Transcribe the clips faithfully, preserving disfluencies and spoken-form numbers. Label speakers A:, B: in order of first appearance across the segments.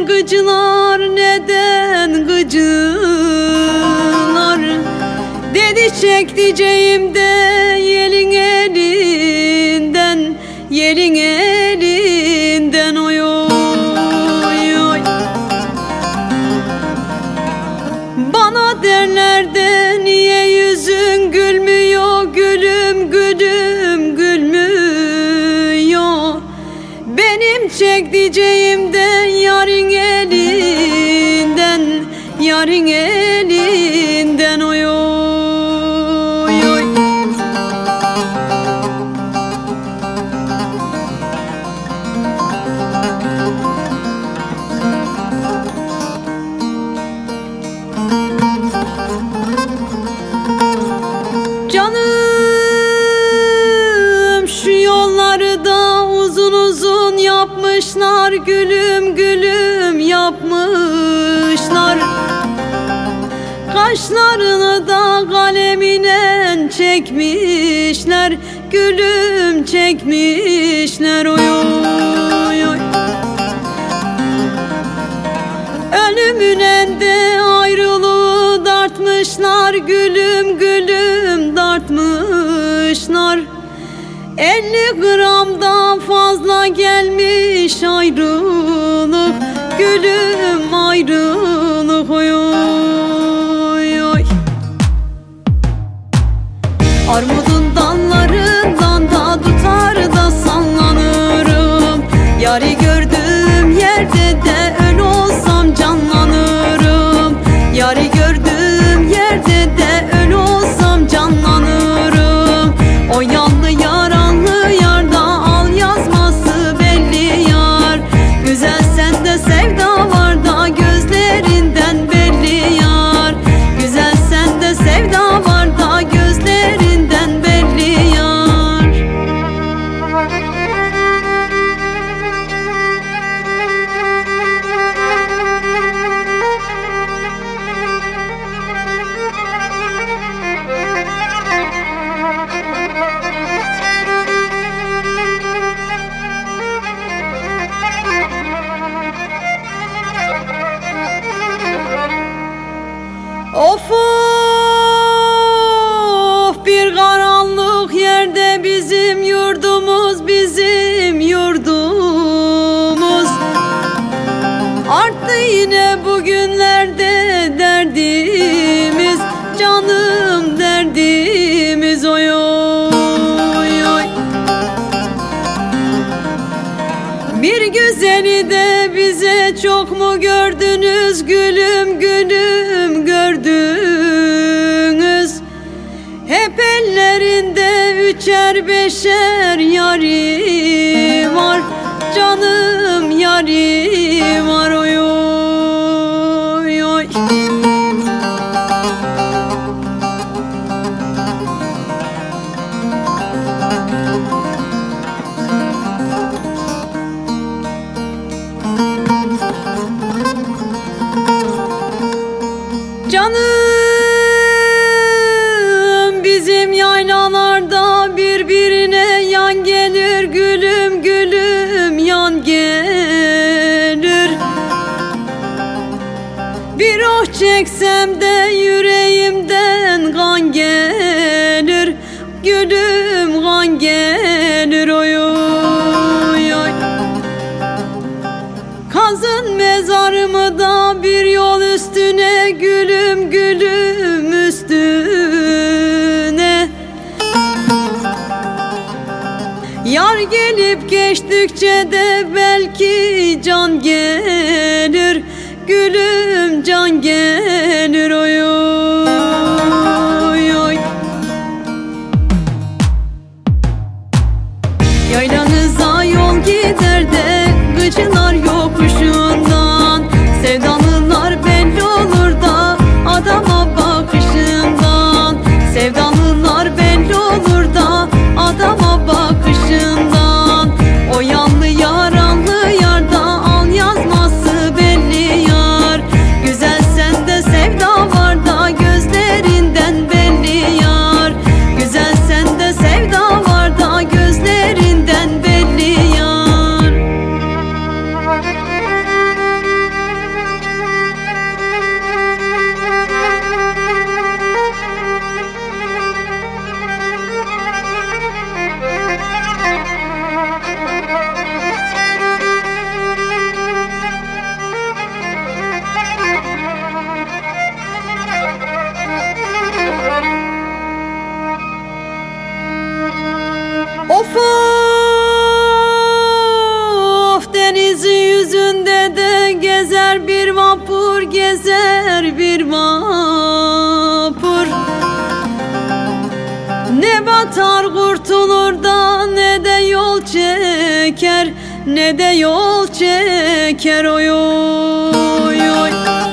A: neden gıcılar, neden gıcılar? Dedi çek diyeceğim de yelin elinden, yelin elinden oy oy oy. Bana derler de niye yüzün gülmüyor, gülüm gülüm gülmüyor. Benim çek diyeceğim de yarın elinden, yarın elinden oy oy oy. Canım şu yolları da uzun uzun yapmışlar, gülüm gülüm yapmışlar. Kaşlarını da kalemine çekmişler, gülüm çekmişler oy oy oy. Ölümüne de ayrılığı dartmışlar, gülüm gülüm dartmışlar. elli gramdan fazla gelmiş ayrılık, gülüm ayrılık oy oy oy. Armudun dallarından da tutar da sallanırım. Yarı gördüğüm yerde de öl olsam canlanırım. Yarı gördüğüm yerde de öl olsam canlanırım. O yanlı yaranlı yarda al yazması belli yar. Güzel sende sevda var da gözlerinden belli yar. Güzel sende sevda var da gözlerinden belli yar. Of of, bir karanlık yerde bizim yurdumuz, bizim yurdumuz. Arttı yine bugünlerde derdimiz, canım derdimiz oy oy oy. Bir güzeli de bize çok mu gördünüz, gülüm gülüm gördünüz. Hep ellerinde üçer beşer yari var, canım yari var oy oy oy. Canım bizim yaylalarda birbirine yan gelir, gülüm gülüm yan gelir. Bir oh çeksem de yüreğimden kan gelir, gülüm kan gelir oy oy oy. Kazın mezarımı da bir yol üstüne, gülüm gülüm üstüne. Yar gelip geçtikçe de belki can gelir, gülüm can gelir oy oy oy. Yaylanıza yol gider de gıcılar yokuşundan. Sevdalılar belli olur da adama bakışından. Sevdalılar belli olur da adama bakışından. O yanlı yaranlı yarda al yazması gezer bir vapur. Ne batar kurtulur da ne de yol çeker, ne de yol çeker oy oy oy.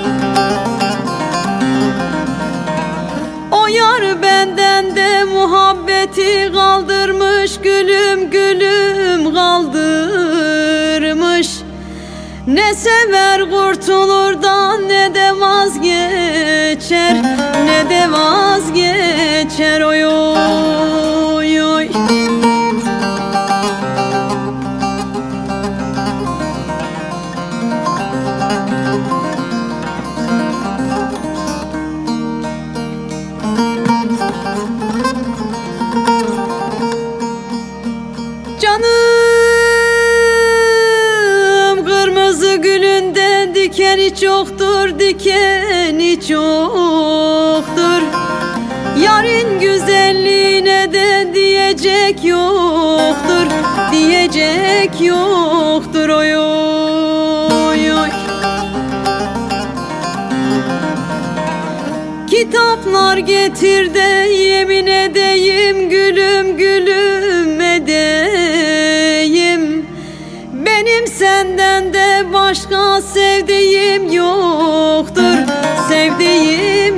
A: O yar benden de muhabbeti kaldırmış, gülüm gülüm kaldırmış. Ne sever kurtulur da ne de vazgeçer, ne de vazgeçer oy oy oy. Canım kırmızı gülünde dikeni çoktur, dikeni çoktur. Yarın güzelliğine de diyecek yoktur, diyecek yoktur oy oy oy. Kitaplar getir de yemin edeyim, gülüm gülüm edeyim. Benim senden de başka sevdiğim yoktur, sevdiğim